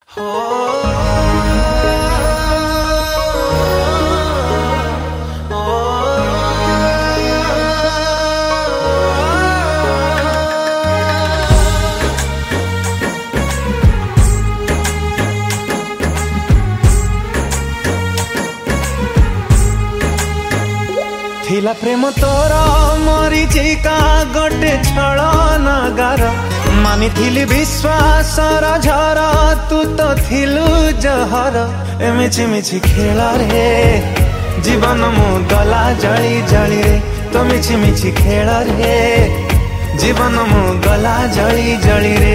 थिला प्रेम तोर मरीचिका गोटे छल नगार मानी थिली विश्वास झर तू तो थिलु जहर मिछि मिछि खेल रे जीवन मु गला जली जली रे तो मिछि मिछि खेल रे जीवन मु गला जली जली रे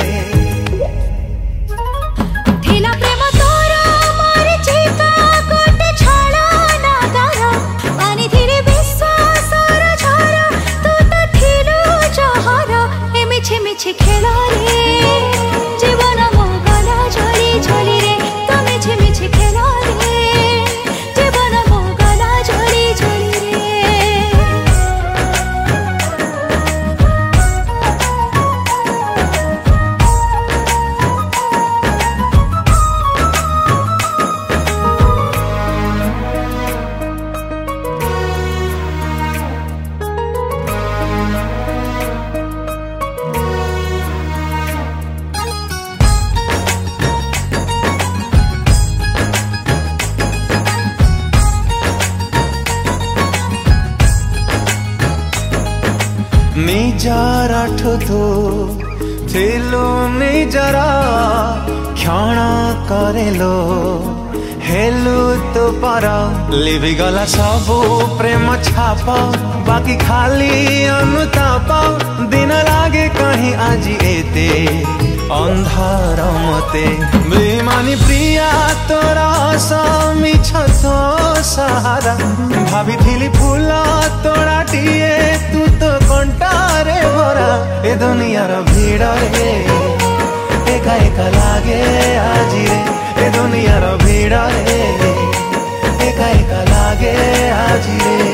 खेला रे जीवन मो गला जली जली रे तो मिछि मिछि खेला रे जीवन मो गला जली जली निजरा ठुतु थिलु निजरा क्षण करेलो हेलु तो पर लिभि गला सबु प्रेम छाप बाकी खाली अनुताप दिन लागे कहीं आज एते अंधार मते बेमानी प्रिया तोरा मिछ तो सहारा भाभी थिली फूल तोड़ा टीए तू तो कंटारे भरा ए दुनियार भीड़ रे एका एका लागे आज रे ए दुनियार भीड़ रे एका एका लागे आज रे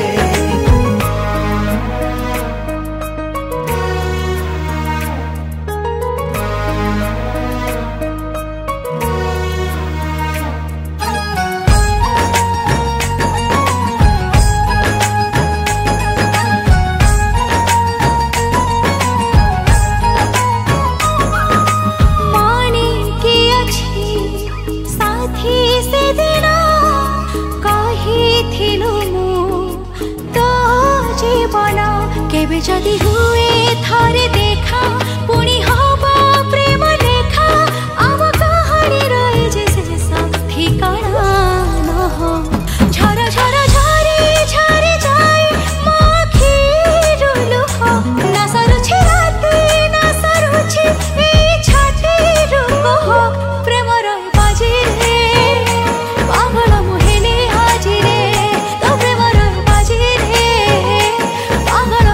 केबे जदि हुए थारे देखा पुणी हवा प्रेम लेखा आव कहानी रहे जैसे सब ठिकाना न हो झर झर झरे झरे जाए माखी रुलु हो ना सरुछि राते ना सरुछि ए छाती रूप हो प्रेम रहे बाजे रे पागल मुहेले आज रे तो प्रेम रहे बाजे रे पागल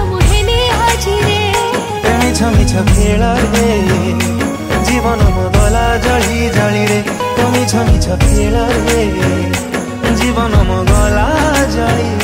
मिछ खेल रे जीवन मो गला जली जली रे तो मिछ मिछ खेल रे जीवन मो गला जली